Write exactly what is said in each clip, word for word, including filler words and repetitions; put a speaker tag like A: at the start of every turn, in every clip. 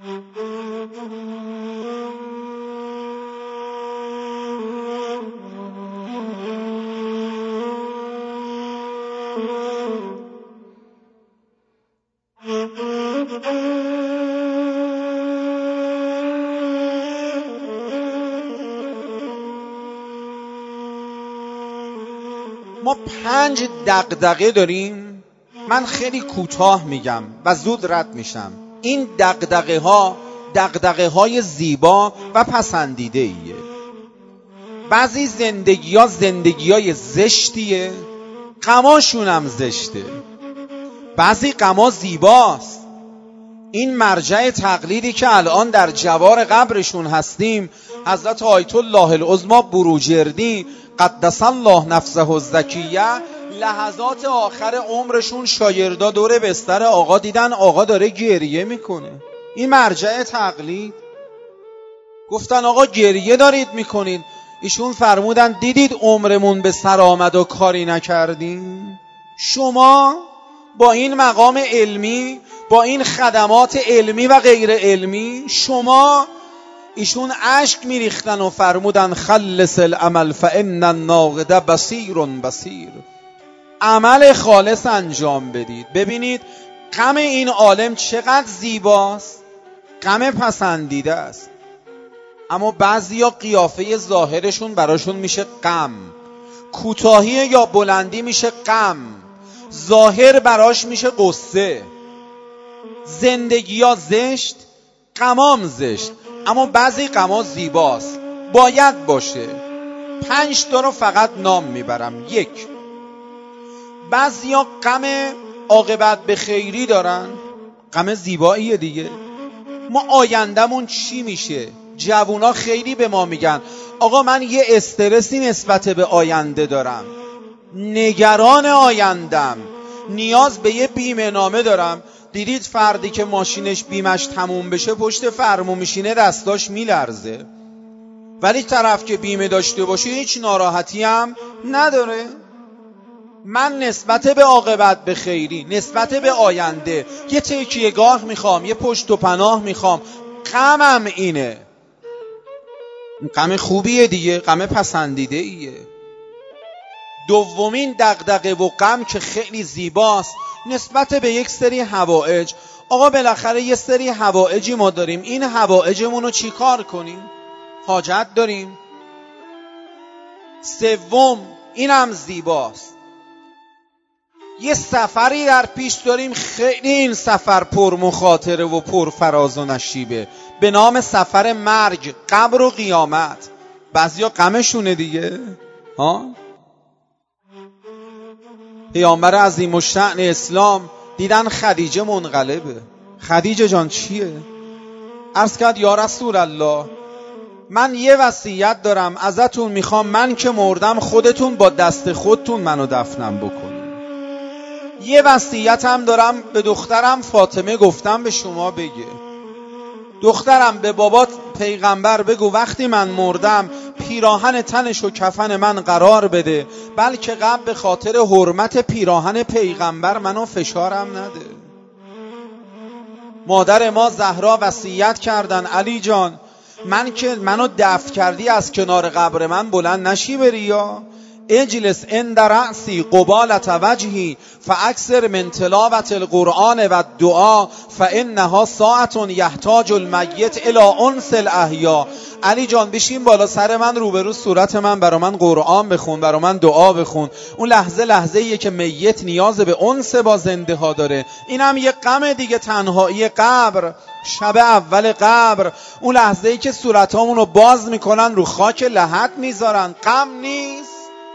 A: ما پنج دغدغه داریم. من خیلی کوتاه میگم و زود رد میشم. این دغدغه ها دغدغه های زیبا و پسندیده ایه. بعضی زندگی ها زندگی های زشتیه، غماشون هم زشته. بعضی غما زیباست. این مرجع تقلیدی که الان در جوار قبرشون هستیم، حضرت آیت الله العظمی بروجردی قدس الله نفسه الزکیه، لحظات آخر عمرشون شاگردا دور بستر آقا دیدن آقا داره گریه میکنه. این مرجع تقلید. گفتن آقا گریه دارید میکنید. ایشون فرمودن دیدید عمرمون به سر آمد و کاری نکردیم؟ شما با این مقام علمی، با این خدمات علمی و غیر علمی، شما ایشون اشک میریختن و فرمودن خلص العمل فان الناقد بصیر بصیر. عمل خالص انجام بدید. ببینید غم این عالم چقدر زیباست، غم پسندیده است. اما بعضیا قیافه ظاهرشون براشون میشه غم، کوتاهی یا بلندی میشه غم، ظاهر براش میشه قصه. زندگی ها زشت، غمام زشت. اما بعضی غما زیباست، باید باشه. پنج تا رو فقط نام میبرم. یک، بعضیا غم عاقبت به خیری دارن، غم زیباییه دیگه. ما آیندمون چی میشه؟ جوونا خیلی به ما میگن آقا من یه استرسی نسبت به آینده دارم، نگران آیندم، نیاز به یه بیمه نامه دارم. دیدید فردی که ماشینش بیمش تموم بشه پشت فرمون میشینه دستاش میلرزه، ولی طرف که بیمه داشته باشه هیچ ناراحتی هم نداره. من نسبت به عاقبت به خیری، نسبت به آینده یه تکیهگاه میخوام، یه پشت و پناه میخوام. غمم اینه. غم خوبیه دیگه، غم پسندیده ایه. دومین دغدغه و غم که خیلی زیباست نسبت به یک سری حوائج. آقا بالاخره یه سری حوائجی ما داریم، این حوائجمون رو چی کار کنیم؟ حاجت داریم. سوم، اینم زیباست، یه سفری در پیش داریم، خیلی این سفر پر مخاطره و پر فراز و نشیبه، به نام سفر مرگ، قبر و قیامت. بعضیا غمشونه دیگه ها. پیامبر عظیم الشأن اسلام دیدن خدیجه منقلبه. خدیجه جان چیه؟ عرض کرد یا رسول الله من یه وصیت دارم ازتون، میخوام من که مردم خودتون با دست خودتون منو دفنم بکنید. یه وصیت هم دارم به دخترم فاطمه، گفتم به شما بگه. دخترم به بابات پیغمبر بگو وقتی من مردم پیراهن تنش و کفن من قرار بده، بلکه قبل به خاطر حرمت پیراهن پیغمبر منو فشارم نده. مادر ما زهرا وصیت کردن علی جان من که منو دفن کردی از کنار قبر من بلند نشی بری، یا اجلس عند رأسی قبالة وجهی فاکثر من تلاوة القرآن و الدعا فانها ساعة یحتاج المیت الی انس الاحیا. علی جان بشین بالا سر من، روبرو صورت من، برا من قرآن بخون، برا من دعا بخون. اون لحظه لحظه ایه که میت نیاز به انس با زنده ها داره. اینم یه غم دیگه، تنهایی قبر، شب اول قبر، اون لحظه ای که صورت هامونو باز میکنن رو خاک لحد میذارن. غم نیست؟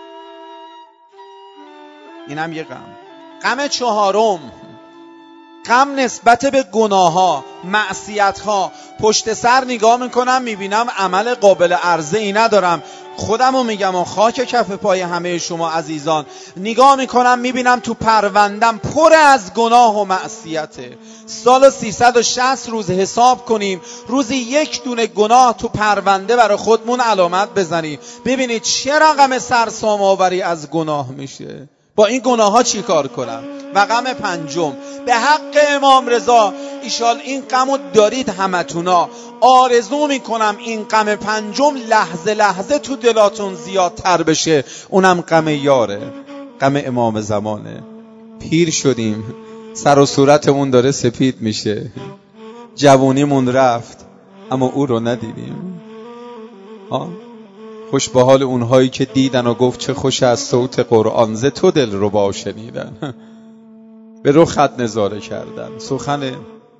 A: اینم یه غم. غم چهارم، غم نسبت به گناه ها، معصیت ها. پشت سر نگاه میکنم میبینم عمل قابل عرضه ای ندارم. خودمو میگم و خاک کف پای همه شما عزیزان. نگاه میکنم میبینم تو پروندم پر از گناه و معصیته. سال سیصد و شصت روز حساب کنیم، روزی یک دونه گناه تو پرونده برای خودمون علامت بزنیم، ببینید چه رقم سرسام آوری از گناه میشه. با این گناه ها چی کار کنم؟ و غم پنجم به حق امام رضا، ایشال این غمو دارید همتونا، آرزو میکنم این غم پنجم لحظه لحظه تو دلاتون زیادتر بشه، اونم غم یاره، غم امام زمانه. پیر شدیم، سر و صورتمون داره سپید میشه، جوونیمون رفت اما او رو ندیدیم. ها خوش به حال اونهایی که دیدن و گفت چه خوش از صوت قرآن ز تو دل رو با شنیدن، به رخت نظاره کردن. سخن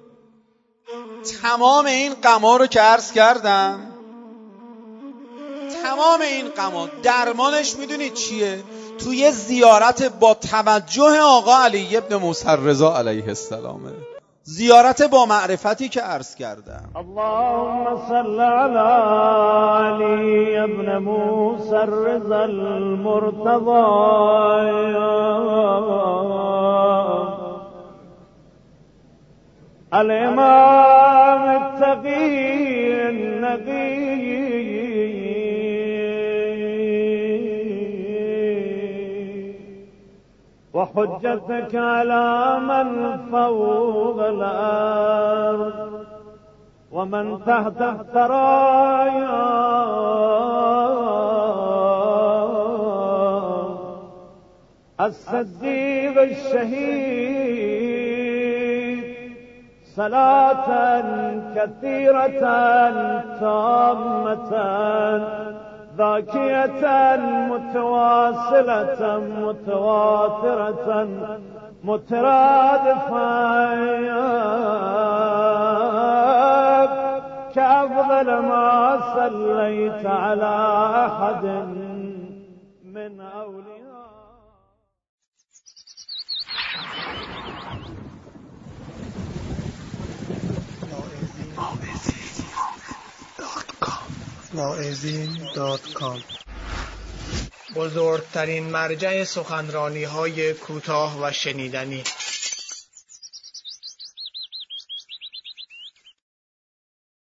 A: تمام این غما رو که عرض کردم، تمام این غما درمانش میدونید چیه؟ توی زیارت با توجه آقا علی ابن موسی رضا علیه السلامه، زیارت با معرفتی که عرض کردم.
B: اللهم صل علی علی ابن موسی رضا المرتضی الامام التقی النقی وحجتك على من فوق الأرض ومن تحت الثرايا الصديق الشهيد صلاة كثيرة تامة ذاكية متواصلة متواترة مترادفة كأفضل ما صليت على أحد من أولياء.
C: واعظین دات کام بزرگترین مرجع سخنرانی های کوتاه و شنیدنی.